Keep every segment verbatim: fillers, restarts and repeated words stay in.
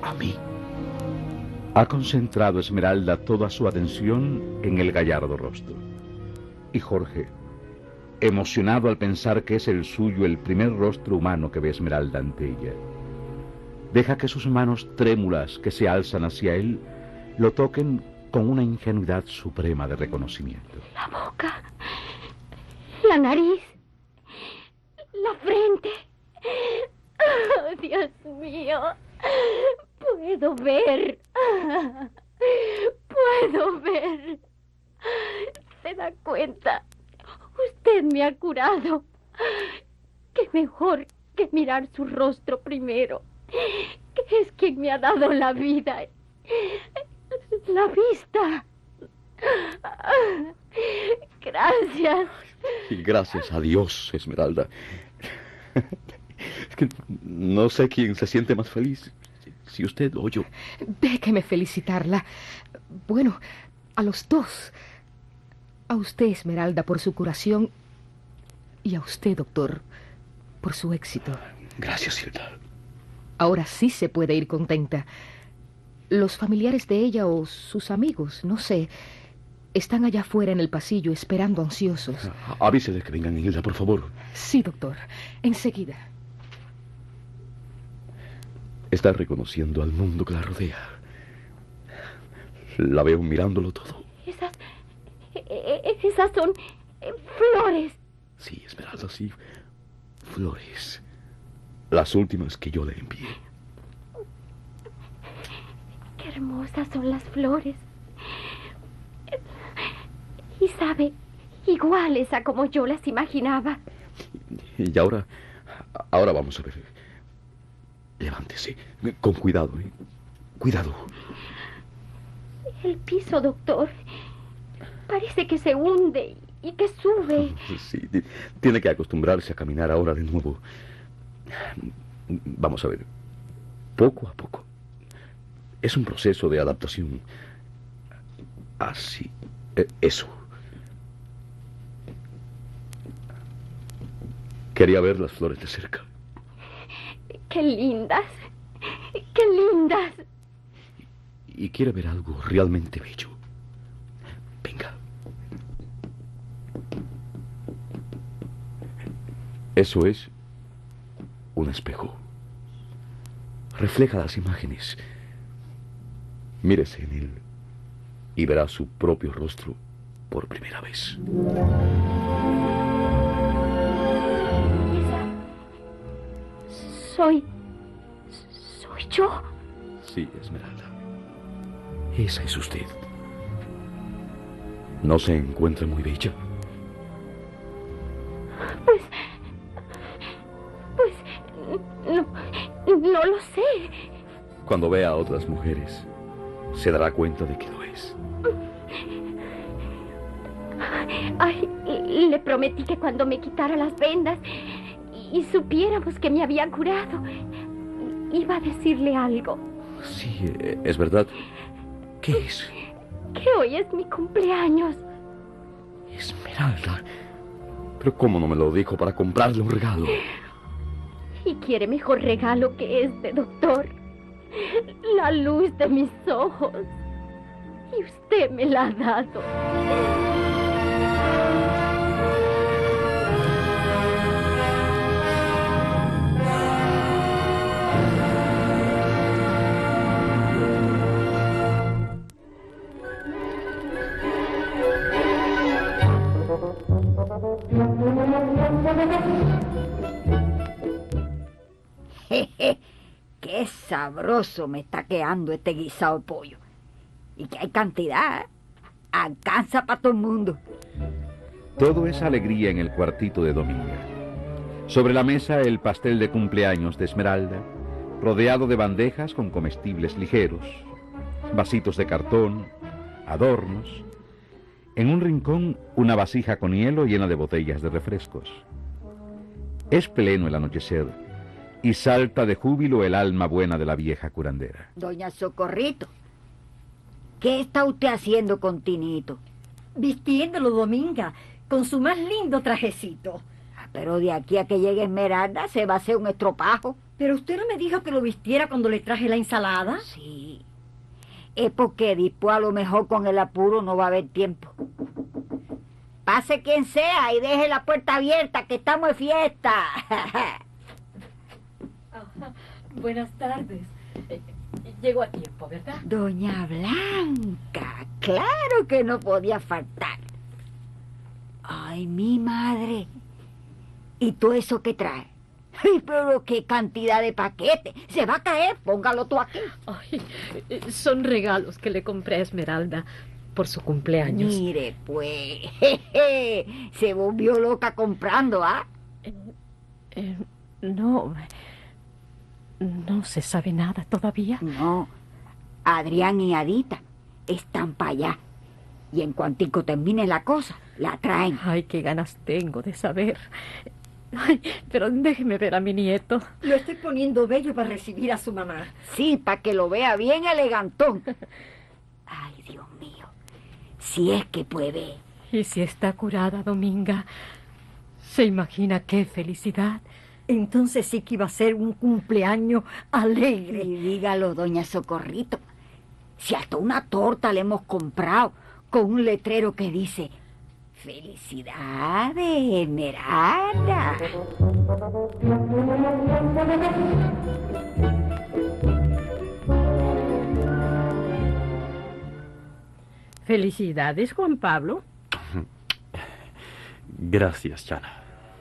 a mí. Ha concentrado Esmeralda toda su atención en el gallardo rostro. Y Jorge, emocionado al pensar que es el suyo el primer rostro humano que ve Esmeralda ante ella, deja que sus manos trémulas que se alzan hacia él lo toquen con una ingenuidad suprema de reconocimiento. La boca, la nariz, la frente. Oh, Dios mío, puedo ver, puedo ver. ¿Se da cuenta? Usted me ha curado. Qué mejor que mirar su rostro primero, que es quien me ha dado la vida, la vista. Gracias. Y gracias a Dios, Esmeralda. Es que no sé quién se siente más feliz, si usted o yo. Déjeme felicitarla. Bueno, a los dos. A usted, Esmeralda, por su curación, y a usted, doctor, por su éxito. Gracias, Hilda. Ahora sí se puede ir contenta. Los familiares de ella o sus amigos, no sé, están allá afuera en el pasillo esperando ansiosos. Avíseles que vengan, Hilda, por favor. Sí, doctor, enseguida. Está reconociendo al mundo que la rodea. La veo mirándolo todo. Esas... esas son flores. Sí, Esmeralda, sí. Flores. Las últimas que yo le envié. Qué hermosas son las flores. Y sabe, iguales a como yo las imaginaba. Y ahora, ahora vamos a ver. Levántese, con cuidado, ¿eh? Cuidado. El piso, doctor, parece que se hunde y que sube. Sí, tiene que acostumbrarse a caminar ahora de nuevo. Vamos a ver, poco a poco. Es un proceso de adaptación. Así, eso. Quería ver las flores de cerca. ¡Qué lindas! ¡Qué lindas! Y quiere ver algo realmente bello. Venga. Eso es un espejo. Refleja las imágenes. Mírese en él y verá su propio rostro por primera vez. Soy... ¿Soy yo? Sí, Esmeralda. Esa es usted. ¿No se encuentra muy bella? Pues... Pues... No, no lo sé. Cuando vea a otras mujeres, se dará cuenta de que lo es. Ay, le prometí que cuando me quitara las vendas y supiéramos que me había curado, iba a decirle algo. Sí, es verdad. ¿Qué es? Que hoy es mi cumpleaños. Esmeralda. Pero ¿cómo no me lo dijo para comprarle un regalo? Y quiere mejor regalo que este, doctor. La luz de mis ojos. Y usted me la ha dado. Jeje, qué sabroso me está quedando este guisado de pollo. Y que hay cantidad, alcanza para todo el mundo. Todo es alegría en el cuartito de Dominga. Sobre la mesa el pastel de cumpleaños de Esmeralda, rodeado de bandejas con comestibles ligeros, vasitos de cartón, adornos. En un rincón una vasija con hielo llena de botellas de refrescos. Es pleno el anochecer y salta de júbilo el alma buena de la vieja curandera. Doña Socorrito, ¿qué está usted haciendo con Tinito? Vistiéndolo, Dominga, con su más lindo trajecito. Pero de aquí a que llegue Esmeralda se va a hacer un estropajo. Pero usted no me dijo que lo vistiera cuando le traje la ensalada. Sí. Es porque después a lo mejor con el apuro no va a haber tiempo. Pase quien sea y deje la puerta abierta, que estamos de fiesta. Buenas tardes. Eh, Llego a tiempo, ¿verdad? Doña Blanca, claro que no podía faltar. Ay, mi madre. ¿Y todo eso qué trae? Ay, pero qué cantidad de paquetes. Se va a caer, póngalo tú aquí. Ay, eh, son regalos que le compré a Esmeralda por su cumpleaños. Mire, pues, jeje, se volvió loca comprando, ¿ah? Eh, eh, no, no se sabe nada todavía. No, Adrián y Adita están para allá. Y en cuantico termine la cosa, la traen. Ay, qué ganas tengo de saber. Ay, pero déjeme ver a mi nieto. Lo estoy poniendo bello para recibir a su mamá. Sí, para que lo vea bien elegantón. Ay, Dios mío, si es que puede. Y si está curada, Dominga, ¿se imagina qué felicidad? Entonces sí que iba a ser un cumpleaños alegre. Y dígalo, doña Socorrito, si hasta una torta le hemos comprado con un letrero que dice: ¡Felicidades, Esmeralda! Felicidades, Juan Pablo. Gracias, Chana.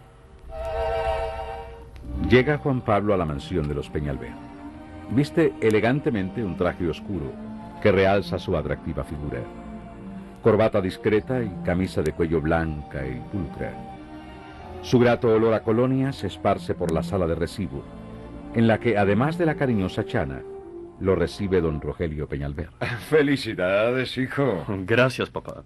Llega Juan Pablo a la mansión de los Peñalver. Viste elegantemente un traje oscuro que realza su atractiva figura. Corbata discreta y camisa de cuello blanca y pulcra. Su grato olor a colonia se esparce por la sala de recibo, en la que, además de la cariñosa Chana, lo recibe don Rogelio Peñalver. Felicidades, hijo. Gracias, papá.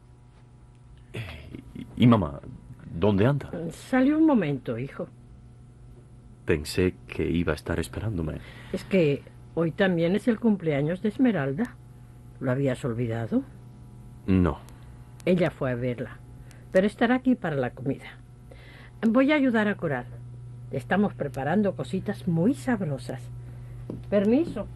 ¿Y, y mamá, dónde anda? Salió un momento, hijo. Pensé que iba a estar esperándome. Es que hoy también es el cumpleaños de Esmeralda. ¿Lo habías olvidado? No. Ella fue a verla, pero estará aquí para la comida. Voy a ayudar a Coral. Estamos preparando cositas muy sabrosas. Permiso.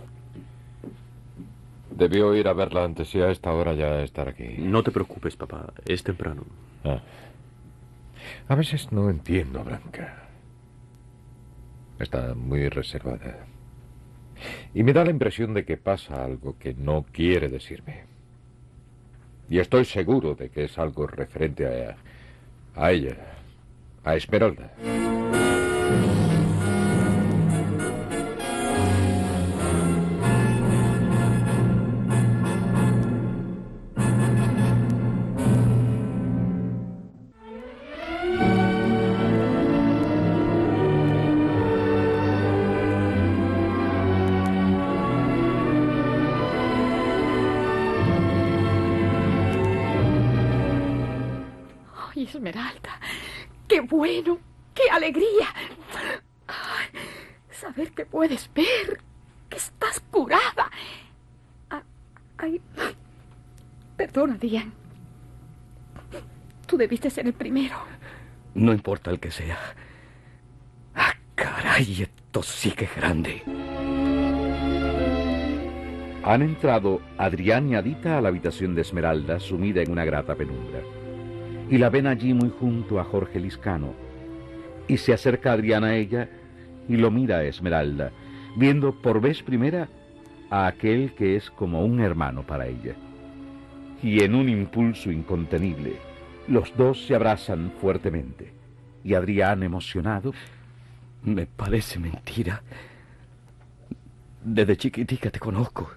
Debió ir a verla antes y a esta hora ya estar aquí. No te preocupes, papá. Es temprano. Ah. A veces no entiendo a Blanca. Está muy reservada. Y me da la impresión de que pasa algo que no quiere decirme. Y estoy seguro de que es algo referente a, a ella, a Esmeralda. Esmeralda, qué bueno, qué alegría. Ay, saber que puedes ver, que estás curada. Ay, perdona, Adrián. Tú debiste ser el primero. No importa el que sea. Ah, caray, esto sí que es grande. Han entrado Adrián y Adita a la habitación de Esmeralda, sumida en una grata penumbra. Y la ven allí muy junto a Jorge Liscano. Y se acerca Adrián a ella y lo mira a Esmeralda, viendo por vez primera a aquel que es como un hermano para ella. Y en un impulso incontenible, los dos se abrazan fuertemente. Y Adrián, emocionado: Me parece mentira. Desde chiquitica te conozco.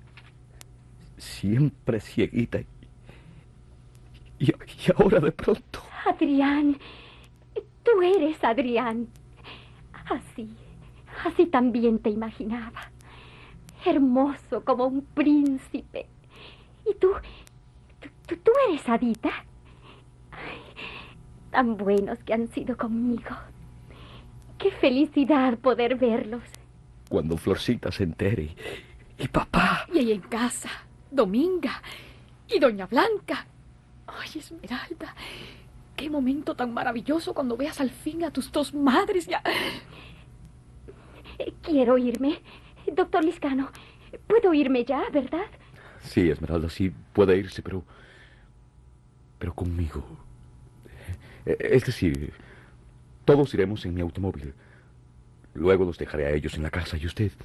Siempre cieguita. Y, y ahora de pronto... Adrián, tú eres Adrián. Así, así también te imaginaba. Hermoso como un príncipe. Y tú, tú, tú eres Adita. Ay, tan buenos que han sido conmigo. Qué felicidad poder verlos. Cuando Florcita se entere. Y papá. Y ahí en casa, Dominga y Doña Blanca. Ay, Esmeralda, qué momento tan maravilloso cuando veas al fin a tus dos madres ya. Eh, Quiero irme. Doctor Liscano, puedo irme ya, ¿verdad? Sí, Esmeralda, sí, puede irse, pero... pero conmigo. Eh, Es decir, todos iremos en mi automóvil. Luego los dejaré a ellos en la casa y usted...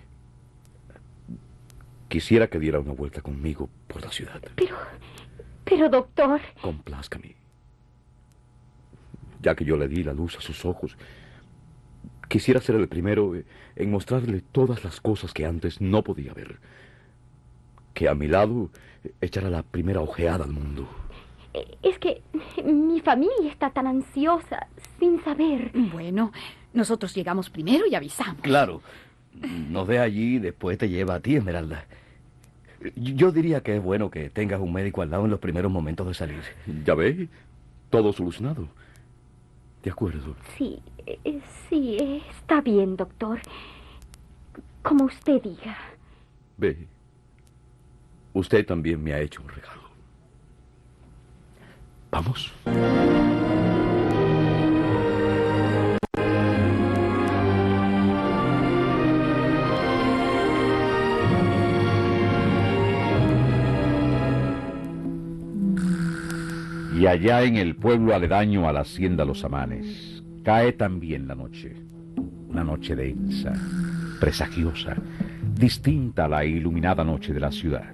Quisiera que diera una vuelta conmigo por la ciudad. Pero... pero, doctor... Complázcame. Ya que yo le di la luz a sus ojos, quisiera ser el primero en mostrarle todas las cosas que antes no podía ver. Que a mi lado echara la primera ojeada al mundo. Es que mi familia está tan ansiosa, sin saber. Bueno, nosotros llegamos primero y avisamos. Claro. Nos ve allí y después te lleva a ti, Esmeralda. Yo diría que es bueno que tengas un médico al lado en los primeros momentos de salir. ¿Ya ve? Todo solucionado. De acuerdo. Sí, eh, sí, eh, está bien, doctor. Como usted diga. Ve. Usted también me ha hecho un regalo. ¿Vamos? Y allá en el pueblo aledaño a la hacienda Los Amanes, cae también la noche. Una noche densa, presagiosa, distinta a la iluminada noche de la ciudad.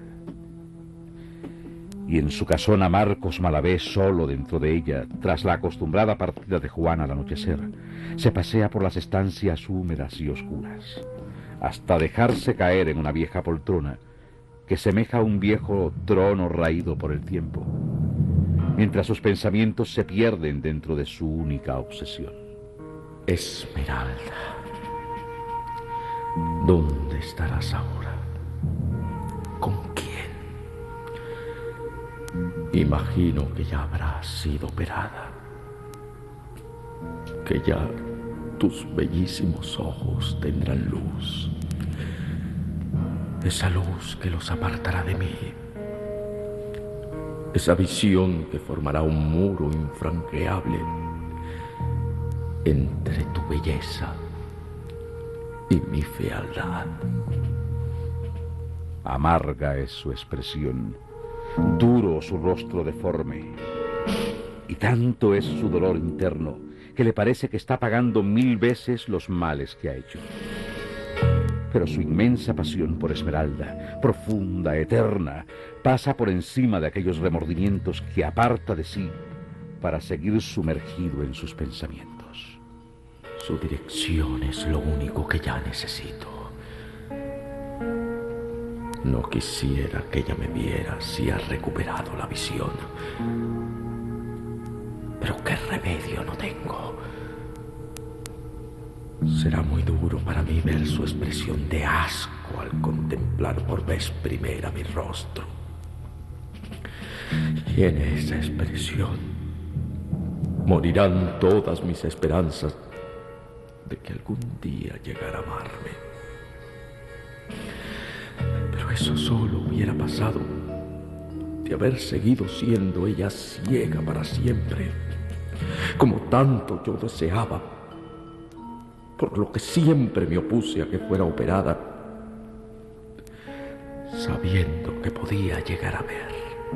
Y en su casona Marcos Malavé, solo dentro de ella, tras la acostumbrada partida de Juana al anochecer, se pasea por las estancias húmedas y oscuras, hasta dejarse caer en una vieja poltrona que semeja a un viejo trono raído por el tiempo, mientras sus pensamientos se pierden dentro de su única obsesión. Esmeralda, ¿dónde estarás ahora? ¿Con quién? Imagino que ya habrás sido operada, que ya tus bellísimos ojos tendrán luz, esa luz que los apartará de mí, esa visión que formará un muro infranqueable entre tu belleza y mi fealdad. Amarga es su expresión, duro su rostro deforme, y tanto es su dolor interno que le parece que está pagando mil veces los males que ha hecho. Pero su inmensa pasión por Esmeralda, profunda, eterna, pasa por encima de aquellos remordimientos que aparta de sí para seguir sumergido en sus pensamientos. Su dirección es lo único que ya necesito. No quisiera que ella me viera si ha recuperado la visión. Pero qué remedio no tengo. Será muy duro para mí ver su expresión de asco al contemplar por vez primera mi rostro. Y en esa expresión morirán todas mis esperanzas de que algún día llegara a amarme. Pero eso solo hubiera pasado de haber seguido siendo ella ciega para siempre, como tanto yo deseaba, por lo que siempre me opuse a que fuera operada, sabiendo que podía llegar a ver.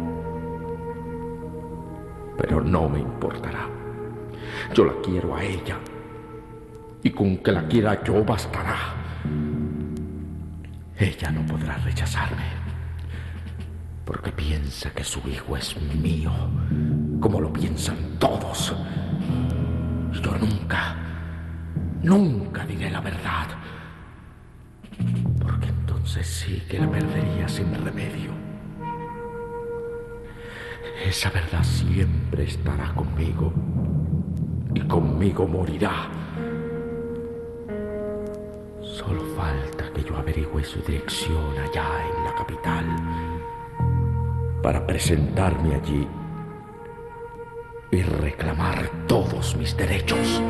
Pero no me importará. Yo la quiero a ella, y con que la quiera yo bastará. Ella no podrá rechazarme, porque piensa que su hijo es mío, como lo piensan todos. Yo nunca, nunca diré la verdad, porque entonces sí que la perdería sin remedio. Esa verdad siempre estará conmigo, y conmigo morirá. Solo falta que yo averigüe su dirección allá en la capital, para presentarme allí y reclamar todos mis derechos.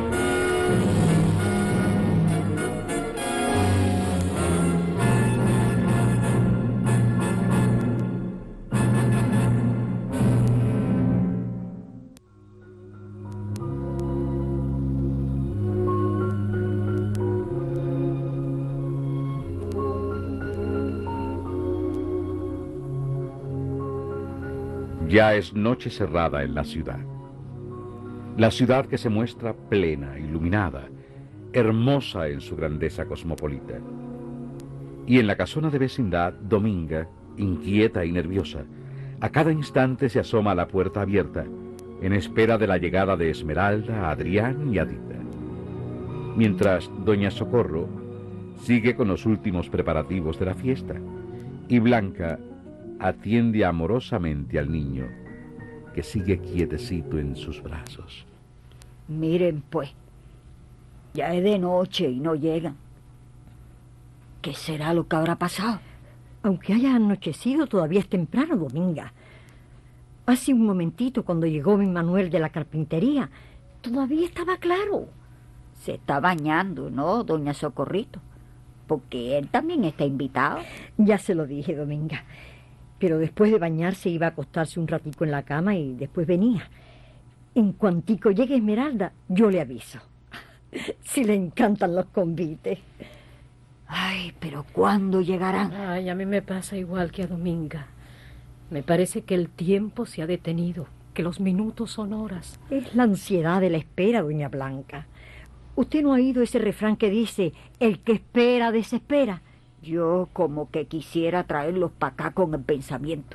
Ya es noche cerrada en la ciudad. La ciudad que se muestra plena, iluminada, hermosa en su grandeza cosmopolita. Y en la casona de vecindad, Dominga, inquieta y nerviosa, a cada instante se asoma a la puerta abierta, en espera de la llegada de Esmeralda, Adrián y Adita. Mientras doña Socorro sigue con los últimos preparativos de la fiesta, y Blanca atiende amorosamente al niño, que sigue quietecito en sus brazos. Miren, pues, ya es de noche y no llegan. ¿Qué será lo que habrá pasado? Aunque haya anochecido, todavía es temprano, Dominga. Hace un momentito, cuando llegó mi Manuel de la carpintería, todavía estaba claro. Se está bañando, ¿no, doña Socorrito? Porque él también está invitado. Ya se lo dije, Dominga. Pero después de bañarse iba a acostarse un ratico en la cama y después venía. En cuantico llegue Esmeralda, yo le aviso. Si le encantan los convites. Ay, pero ¿cuándo llegarán? Ay, a mí me pasa igual que a Dominga. Me parece que el tiempo se ha detenido, que los minutos son horas. Es la ansiedad de la espera, doña Blanca. ¿Usted no ha oído ese refrán que dice, el que espera, desespera? Yo como que quisiera traerlos para acá con el pensamiento.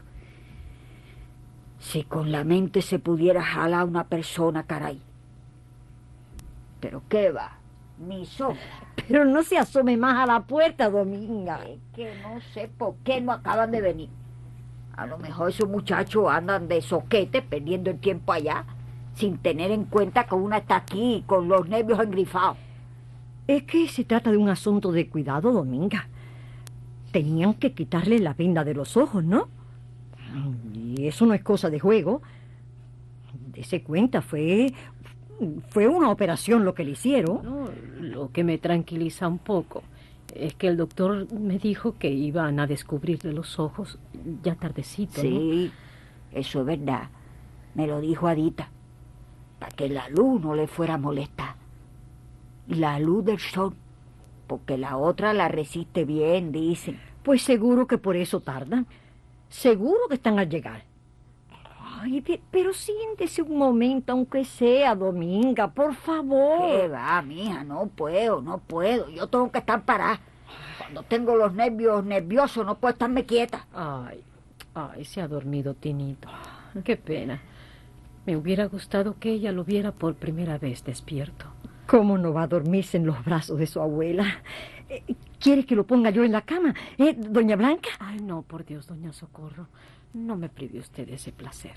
Si con la mente se pudiera jalar a una persona, caray. Pero qué va, ni sombra. Pero no se asome más a la puerta, Dominga. Es que no sé por qué no acaban de venir. A lo mejor esos muchachos andan de soquete perdiendo el tiempo allá, sin tener en cuenta que una está aquí con los nervios engrifados. Es que se trata de un asunto de cuidado, Dominga. Tenían que quitarle la venda de los ojos, ¿no? Y eso no es cosa de juego. Dese cuenta, fue... Fue una operación lo que le hicieron. No, lo que me tranquiliza un poco es que el doctor me dijo que iban a descubrirle los ojos ya tardecito, ¿no? Sí, eso es verdad. Me lo dijo Adita. Para que la luz no le fuera a molestar. La luz del sol. Porque la otra la resiste bien, dicen. Pues seguro que por eso tardan. Seguro que están al llegar. Ay, pe- pero siéntese un momento, aunque sea, Dominga, por favor. ¿Qué va, mija? No puedo, no puedo. Yo tengo que estar parada. Cuando tengo los nervios nerviosos no puedo estarme quieta. Ay, ay, se ha dormido Tinito. Qué pena. Me hubiera gustado que ella lo viera por primera vez despierto. ¿Cómo no va a dormirse en los brazos de su abuela? Eh, ¿Quiere que lo ponga yo en la cama, eh, doña Blanca? Ay, no, por Dios, doña Socorro. No me prive usted de ese placer.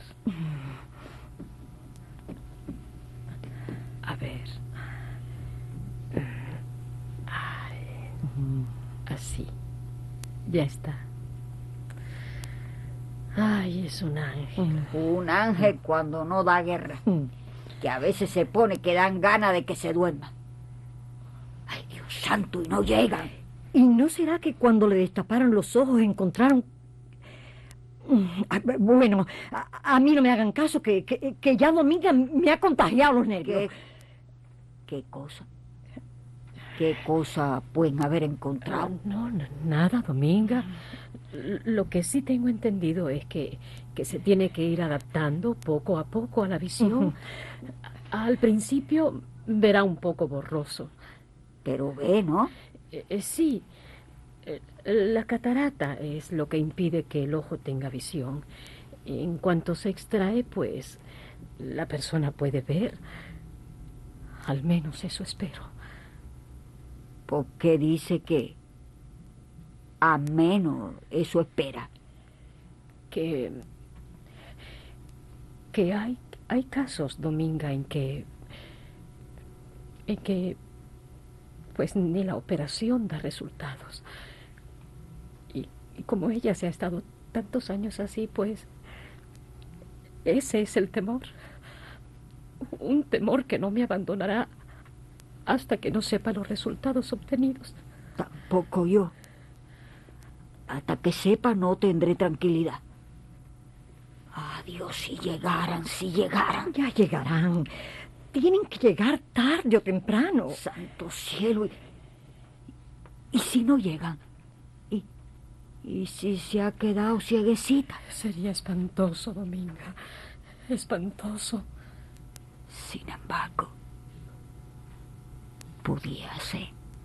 A ver. Ay, así. Ya está. Ay, es un ángel. Un ángel cuando no da guerra. Que a veces se pone que dan ganas de que se duerma. Ay, Dios santo, y no llegan. ¿Y no será que cuando le destaparon los ojos encontraron... Bueno, a, a mí no me hagan caso, que, que, que ya Dominga me ha contagiado los nervios. ¿Qué, qué cosa? ¿Qué cosa pueden haber encontrado? No, no, nada, Dominga. Lo que sí tengo entendido es que, que se tiene que ir adaptando poco a poco a la visión. Uh-huh. Al principio verá un poco borroso. Pero ve, ¿no? Eh, eh, sí. Eh, la catarata es lo que impide que el ojo tenga visión. En cuanto se extrae, pues, la persona puede ver. Al menos eso espero. ¿Por qué dice que a menos eso espera? Que... que hay, hay casos, Dominga, en que... en que... pues ni la operación da resultados. Y, y como ella se ha estado tantos años así, pues... ese es el temor. Un temor que no me abandonará hasta que no sepa los resultados obtenidos. Tampoco yo. Hasta que sepa no tendré tranquilidad. Adiós, si llegaran, si llegaran. Ya llegarán. Tienen que llegar tarde o temprano. Santo cielo. ¿Y, y si no llegan? ¿Y, ¿Y si se ha quedado cieguecita? Sería espantoso, Dominga. Espantoso. Sin embargo, pudiera ser.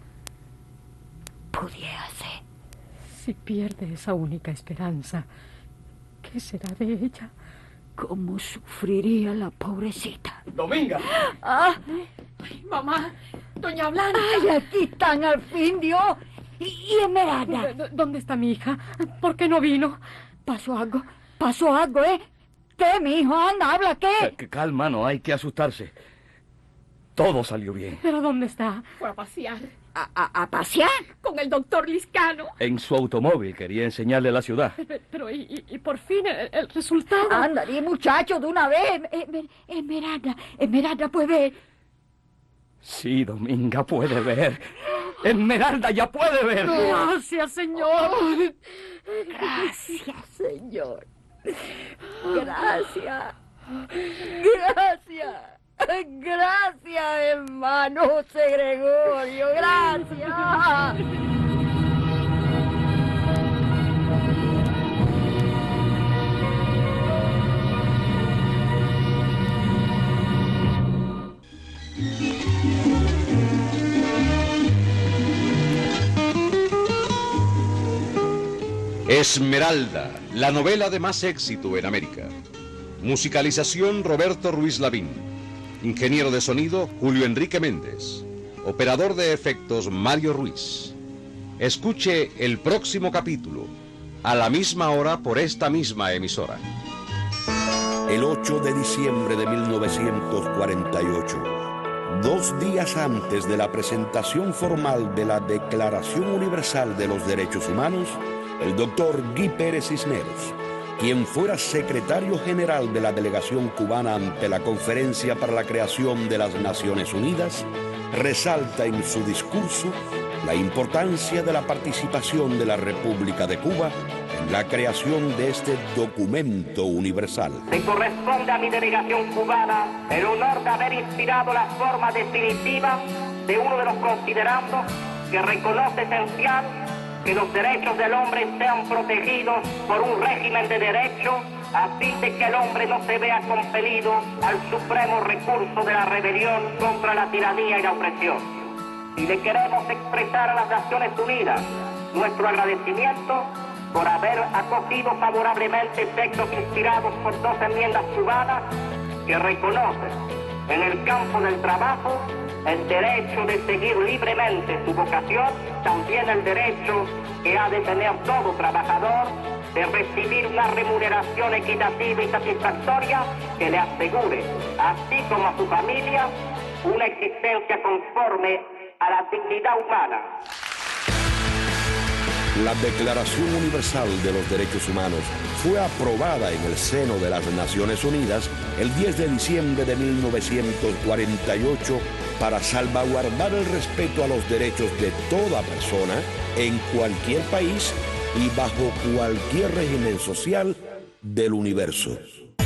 Pudiera ser. Si pierde esa única esperanza, ¿qué será de ella? ¿Cómo sufriría la pobrecita? ¡Dominga! ¡Ah! Ay, mamá, doña Blanca. ¡Ay, aquí están al fin, Dios! ¿Y, y Esmeralda? D- ¿Dónde está mi hija? ¿Por qué no vino? ¿Pasó algo? ¿Pasó algo, eh? ¿Qué, mi hijo? Anda, habla, ¿qué? Eh, Calma, no hay que asustarse. Todo salió bien. ¿Pero dónde está? Fue a pasear ¿A, a, a pasear? con el doctor Liscano. En su automóvil quería enseñarle la ciudad. Pero, pero y, y- y por fin el, el resultado. Anda, di, muchacho, de una vez. Esmer- Esmeralda, Esmeralda, pues ver. Sí, Dominga puede ver. Esmeralda ya puede ver. Gracias, señor. Gracias, Señor. Gracias. Gracias. Gracias, hermano José Gregorio. Gracias. Esmeralda, la novela de más éxito en América. Musicalización Roberto Ruiz Lavín. Ingeniero de sonido Julio Enrique Méndez. Operador de efectos Mario Ruiz. Escuche el próximo capítulo, a la misma hora por esta misma emisora. El ocho de diciembre de mil novecientos cuarenta y ocho, dos días antes de la presentación formal de la Declaración Universal de los Derechos Humanos, el doctor Guy Pérez Cisneros, quien fuera secretario general de la delegación cubana ante la Conferencia para la Creación de las Naciones Unidas, resalta en su discurso la importancia de la participación de la República de Cuba en la creación de este documento universal. Le corresponde a mi delegación cubana el honor de haber inspirado la forma definitiva de uno de los considerandos que reconoce esencial que los derechos del hombre sean protegidos por un régimen de derecho a fin de que el hombre no se vea compelido al supremo recurso de la rebelión contra la tiranía y la opresión. Y le queremos expresar a las Naciones Unidas nuestro agradecimiento por haber acogido favorablemente textos inspirados por dos enmiendas cubanas que reconocen en el campo del trabajo el derecho de seguir libremente su vocación, también el derecho que ha de tener todo trabajador de recibir una remuneración equitativa y satisfactoria que le asegure, así como a su familia, una existencia conforme a la dignidad humana. La Declaración Universal de los Derechos Humanos fue aprobada en el seno de las Naciones Unidas el diez de diciembre de mil novecientos cuarenta y ocho para salvaguardar el respeto a los derechos de toda persona en cualquier país y bajo cualquier régimen social del universo.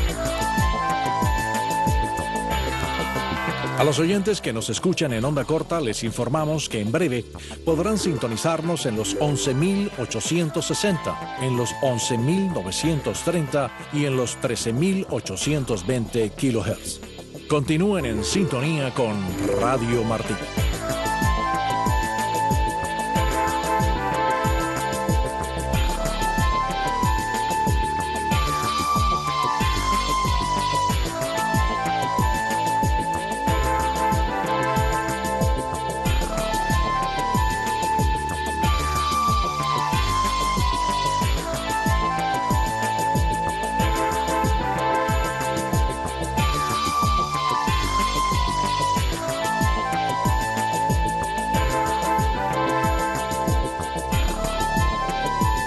A los oyentes que nos escuchan en onda corta les informamos que en breve podrán sintonizarnos en los once mil ochocientos sesenta, en los once mil novecientos treinta y en los trece mil ochocientos veinte kilohertz. Continúen en sintonía con Radio Martí.